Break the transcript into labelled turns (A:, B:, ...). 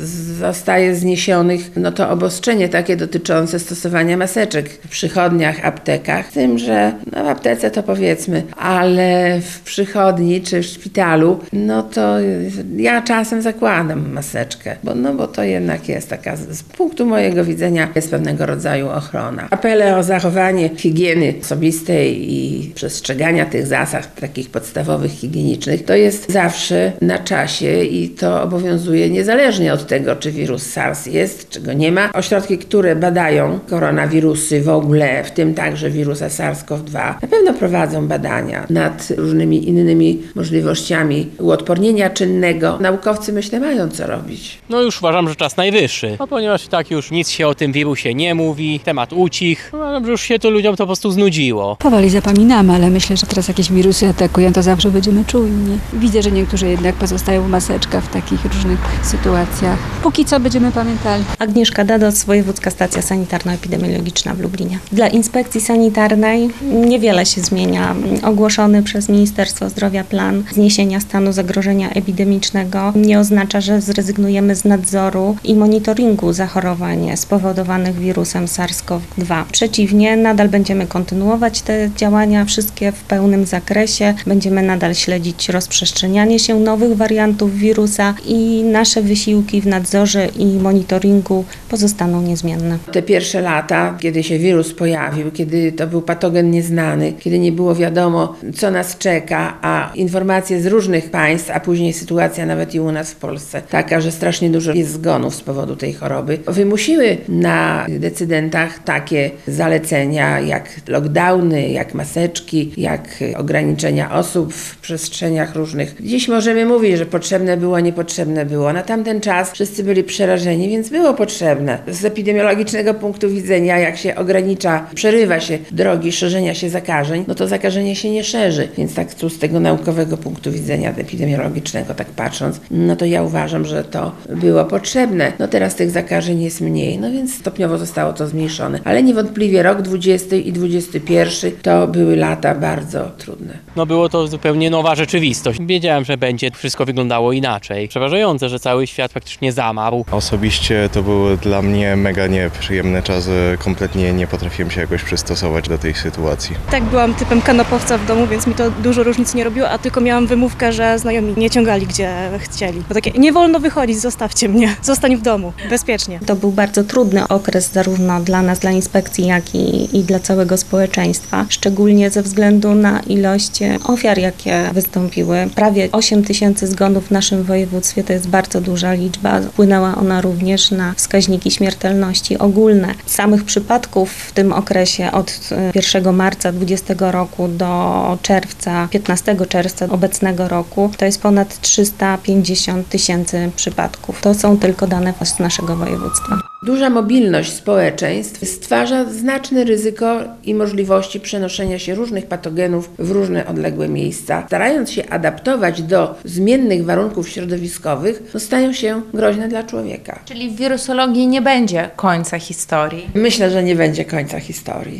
A: zostaje zniesionych, no to obostrzenie takie dotyczące stosowania maseczek w przychodniach, aptekach. Z tym, że no w aptece to powiedzmy, ale w przychodni czy w szpitalu, no to ja czasem zakładam maseczkę, bo to jednak jest taka, z punktu mojego widzenia, jest pewnego rodzaju ochrona. Apele o zachowanie higieny osobistej i przestrzegania tych zasad takich podstawowych, higienicznych, to jest zawsze na czasie i to obowiązuje niezależnie od tego, czy wirus SARS jest, czy go nie ma. Ośrodki, które badają koronawirusy w ogóle, w tym także wirusa SARS-CoV-2, na pewno prowadzą badania nad różnymi innymi możliwościami uodpornienia czynnego. Naukowcy, myślę, mają co robić.
B: No już uważam, że czas najwyższy, ponieważ tak już nic się o tym wirusie nie mówi, temat ucichł, uważam, że już się to ludziom to po prostu znudziło.
C: Powoli zapominamy, ale myślę, że teraz jakieś wirusy atakują, to zawsze będziemy czujni. Widzę, że niektórzy jednak pozostają w maseczkach w takich różnych sytuacjach. Póki co będziemy pamiętali.
D: Agnieszka Dados, Wojewódzka Stacja Sanitarno-Epidemiologiczna w Lublinie. Dla inspekcji sanitarnej niewiele się zmienia. Ogłoszony przez Ministerstwo Zdrowia plan zniesienia stanu zagrożenia epidemicznego nie oznacza, że zrezygnujemy z nadzoru i monitoringu zachorowań spowodowanych wirusem SARS-CoV-2. Przeciwnie, nadal będziemy kontynuować te działania, wszystkie w pełnym zakresie. Będziemy nadal śledzić rozprzestrzenianie się nowych wariantów wirusa i nasze wysiłki w nadzorze i monitoringu pozostaną niezmienne.
A: Te pierwsze lata, kiedy się wirus pojawił, kiedy to był patogen nieznany, kiedy nie było wiadomo, co nas czeka, a informacje z różnych państw, a później sytuacja nawet i u nas w Polsce, taka, że strasznie dużo jest zgonów z powodu tej choroby, wymusiły na decydentach takie zalecenia jak lockdowny, jak maseczki, jak ograniczenia osób w przestrzeniach różnych. Dziś możemy mówić, że potrzebne było, niepotrzebne było. Na tamten czas wszyscy byli przerażeni, więc było potrzebne. Z epidemiologicznego punktu widzenia, jak się ogranicza, przerywa się drogi szerzenia się zakażeń, no to zakażenie się nie szerzy. Więc tak tu z tego naukowego punktu widzenia epidemiologicznego, tak patrząc, no to ja uważam, że to było potrzebne. No teraz tych zakażeń jest mniej, no więc stopniowo zostało to zmniejszone. Ale niewątpliwie rok 20 i 21 to były lata bardzo trudne.
B: No było to zupełnie nowa rzeczywistość. Wiedziałem, że będzie wszystko wyglądało inaczej. Przeważające, że cały świat faktycznie zamarł.
E: Osobiście to był dla mnie mega nieprzyjemny czas. Kompletnie nie potrafiłem się jakoś przystosować do tej sytuacji.
F: Tak, byłam typem kanapowca w domu, więc mi to dużo różnic nie robiło, a tylko miałam wymówkę, że znajomi nie ciągali gdzie chcieli. Bo takie, nie wolno wychodzić, zostawcie mnie, zostań w domu, bezpiecznie.
D: To był bardzo trudny okres zarówno dla nas, dla inspekcji, jak i dla całego społeczeństwa, szczególnie ze względu na ilość ofiar, jakie wystąpiły. Prawie 8 000 zgonów w naszym województwie to jest bardzo duża liczba. Wpłynęła ona również na wskaźniki śmiertelności ogólne. Samych przypadków w tym okresie od 1 marca 2020 roku do 15 czerwca obecnego roku to jest ponad 350 000 przypadków. To są tylko dane z naszego województwa.
A: Duża mobilność społeczeństw stwarza znaczne ryzyko i możliwości przenoszenia się różnych patogenów w różne odległe miejsca. Starając się adaptować do zmiennych warunków środowiskowych, stają się groźne dla człowieka.
G: Czyli w wirusologii nie będzie końca historii?
A: Myślę, że nie będzie końca historii.